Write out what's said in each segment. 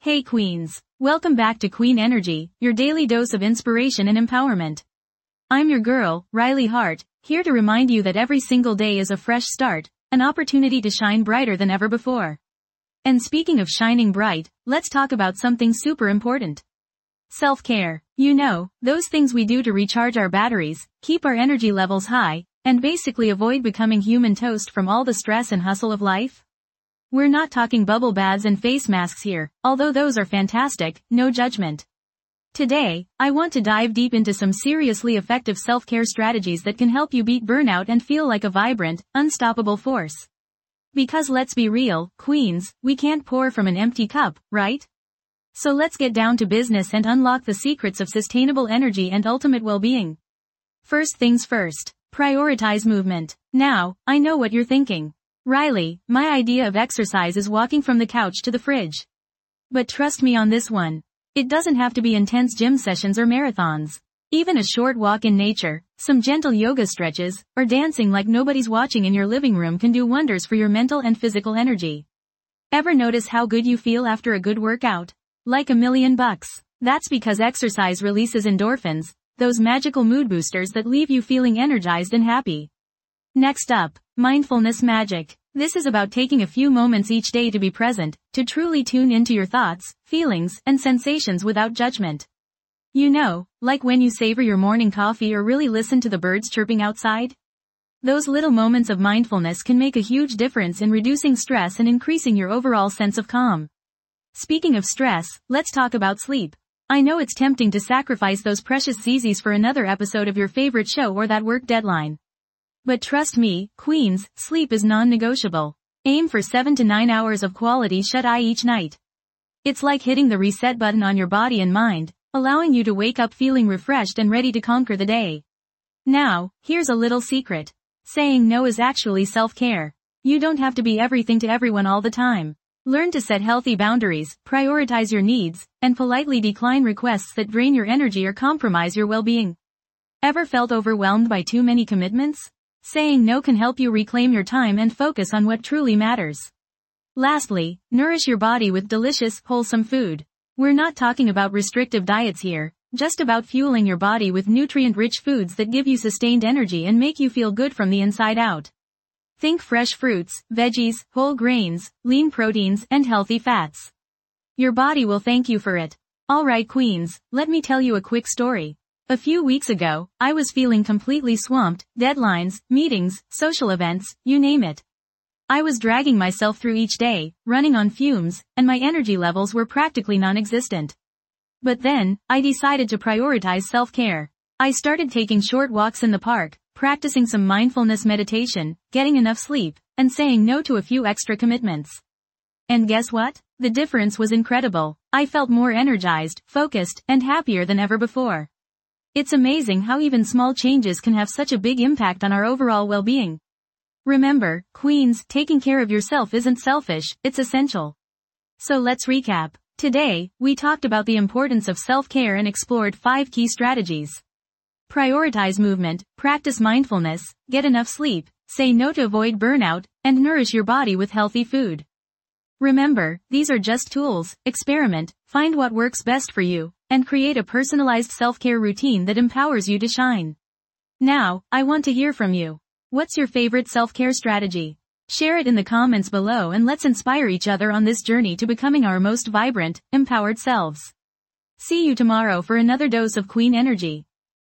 Hey Queens, welcome back to Queen Energy, your daily dose of inspiration and empowerment. I'm your girl, Riley Hart, here to remind you that every single day is a fresh start, an opportunity to shine brighter than ever before. And speaking of shining bright, let's talk about something super important. Self-care. You know, those things we do to recharge our batteries, keep our energy levels high, and basically avoid becoming human toast from all the stress and hustle of life. We're not talking bubble baths and face masks here, although those are fantastic, no judgment. Today, I want to dive deep into some seriously effective self-care strategies that can help you beat burnout and feel like a vibrant, unstoppable force. Because let's be real, Queens, we can't pour from an empty cup, right? So let's get down to business and unlock the secrets of sustainable energy and ultimate well-being. First things first, prioritize movement. Now, I know what you're thinking. Riley, my idea of exercise is walking from the couch to the fridge. But trust me on this one. It doesn't have to be intense gym sessions or marathons. Even a short walk in nature, some gentle yoga stretches, or dancing like nobody's watching in your living room can do wonders for your mental and physical energy. Ever notice how good you feel after a good workout? Like $1,000,000. That's because exercise releases endorphins, those magical mood boosters that leave you feeling energized and happy. Next up, mindfulness magic. This is about taking a few moments each day to be present, to truly tune into your thoughts, feelings, and sensations without judgment. You know, like when you savor your morning coffee or really listen to the birds chirping outside? Those little moments of mindfulness can make a huge difference in reducing stress and increasing your overall sense of calm. Speaking of stress, let's talk about sleep. I know it's tempting to sacrifice those precious ZZs for another episode of your favorite show or that work deadline. But trust me, Queens, sleep is non-negotiable. Aim for 7 to 9 hours of quality shut-eye each night. It's like hitting the reset button on your body and mind, allowing you to wake up feeling refreshed and ready to conquer the day. Now, here's a little secret. Saying no is actually self-care. You don't have to be everything to everyone all the time. Learn to set healthy boundaries, prioritize your needs, and politely decline requests that drain your energy or compromise your well-being. Ever felt overwhelmed by too many commitments? Saying no can help you reclaim your time and focus on what truly matters. Lastly, nourish your body with delicious, wholesome food. We're not talking about restrictive diets here, just about fueling your body with nutrient-rich foods that give you sustained energy and make you feel good from the inside out. Think fresh fruits, veggies, whole grains, lean proteins, and healthy fats. Your body will thank you for it. Alright Queens, let me tell you a quick story. A few weeks ago, I was feeling completely swamped, deadlines, meetings, social events, you name it. I was dragging myself through each day, running on fumes, and my energy levels were practically non-existent. But then, I decided to prioritize self-care. I started taking short walks in the park, practicing some mindfulness meditation, getting enough sleep, and saying no to a few extra commitments. And guess what? The difference was incredible. I felt more energized, focused, and happier than ever before. It's amazing how even small changes can have such a big impact on our overall well-being. Remember, Queens, taking care of yourself isn't selfish, it's essential. So let's recap. Today, we talked about the importance of self-care and explored 5 key strategies. Prioritize movement, practice mindfulness, get enough sleep, say no to avoid burnout, and nourish your body with healthy food. Remember, these are just tools. Experiment, find what works best for you, and create a personalized self-care routine that empowers you to shine. Now, I want to hear from you. What's your favorite self-care strategy? Share it in the comments below and let's inspire each other on this journey to becoming our most vibrant, empowered selves. See you tomorrow for another dose of Queen Energy.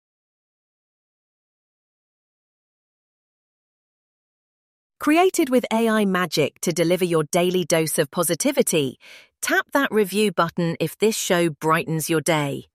Created with AI magic to deliver your daily dose of positivity, tap that review button if this show brightens your day.